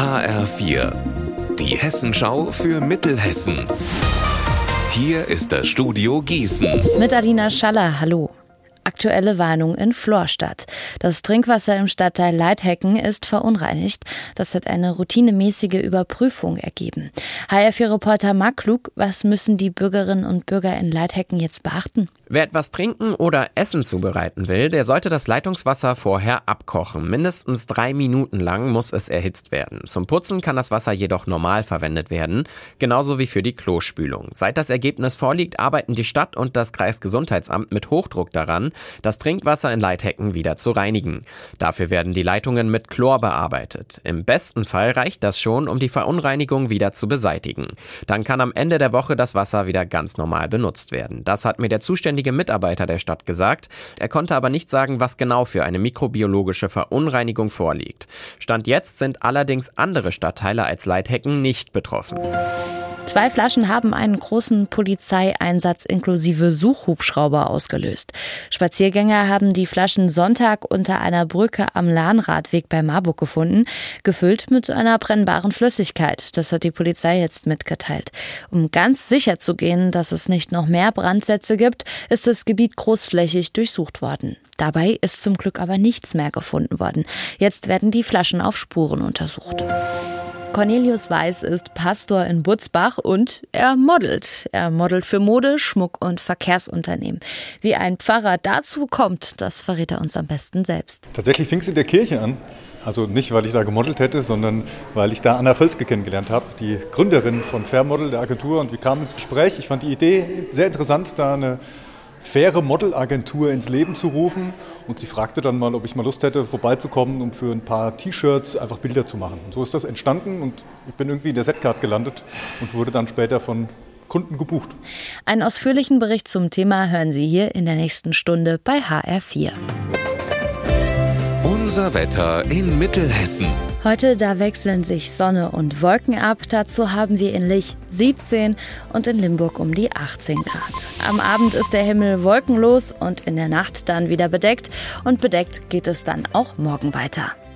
HR4, die Hessenschau für Mittelhessen. Hier ist das Studio Gießen. Mit Alina Schaller, hallo. Aktuelle Warnung in Florstadt. Das Trinkwasser im Stadtteil Leithecken ist verunreinigt. Das hat eine routinemäßige Überprüfung ergeben. HR4-Reporter Marc Klug, was müssen die Bürgerinnen und Bürger in Leithecken jetzt beachten? Wer etwas trinken oder Essen zubereiten will, der sollte das Leitungswasser vorher abkochen. Mindestens 3 Minuten lang muss es erhitzt werden. Zum Putzen kann das Wasser jedoch normal verwendet werden, genauso wie für die Klospülung. Seit das Ergebnis vorliegt, arbeiten die Stadt und das Kreisgesundheitsamt mit Hochdruck daran, das Trinkwasser in Leithecken wieder zu reinigen. Dafür werden die Leitungen mit Chlor bearbeitet. Im besten Fall reicht das schon, um die Verunreinigung wieder zu beseitigen. Dann kann am Ende der Woche das Wasser wieder ganz normal benutzt werden. Das hat mir der zuständige Mitarbeiter der Stadt gesagt. Er konnte aber nicht sagen, was genau für eine mikrobiologische Verunreinigung vorliegt. Stand jetzt sind allerdings andere Stadtteile als Leithecken nicht betroffen. 2 Flaschen haben einen großen Polizeieinsatz inklusive Suchhubschrauber ausgelöst. Spaziergänger haben die Flaschen Sonntag unter einer Brücke am Lahnradweg bei Marburg gefunden, gefüllt mit einer brennbaren Flüssigkeit. Das hat die Polizei jetzt mitgeteilt. Um ganz sicher zu gehen, dass es nicht noch mehr Brandsätze gibt, ist das Gebiet großflächig durchsucht worden. Dabei ist zum Glück aber nichts mehr gefunden worden. Jetzt werden die Flaschen auf Spuren untersucht. Cornelius Weiß ist Pastor in Butzbach und er modelt. Er modelt für Mode, Schmuck und Verkehrsunternehmen. Wie ein Pfarrer dazu kommt, das verrät er uns am besten selbst. Tatsächlich fing es in der Kirche an. Also nicht, weil ich da gemodelt hätte, sondern weil ich da Anna Völzke kennengelernt habe, die Gründerin von Fairmodel, der Agentur. Und wir kamen ins Gespräch. Ich fand die Idee sehr interessant, da eine faire Modelagentur ins Leben zu rufen. Und sie fragte dann mal, ob ich mal Lust hätte, vorbeizukommen, um für ein paar T-Shirts einfach Bilder zu machen. Und so ist das entstanden und ich bin irgendwie in der Z-Card gelandet und wurde dann später von Kunden gebucht. Einen ausführlichen Bericht zum Thema hören Sie hier in der nächsten Stunde bei HR4. Unser Wetter in Mittelhessen. Heute, da wechseln sich Sonne und Wolken ab. Dazu haben wir in Lich 17 und in Limburg um die 18 Grad. Am Abend ist der Himmel wolkenlos und in der Nacht dann wieder bedeckt. Und bedeckt geht es dann auch morgen weiter.